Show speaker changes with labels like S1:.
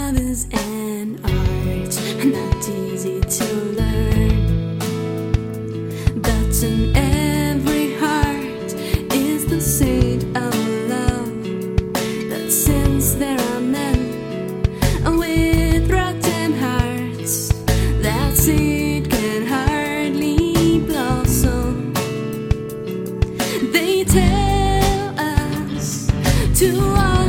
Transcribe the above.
S1: Love is an art, not easy to learn, but in every heart is the seed of love. That since there are men with rotten hearts, that seed can hardly blossom. They tell us to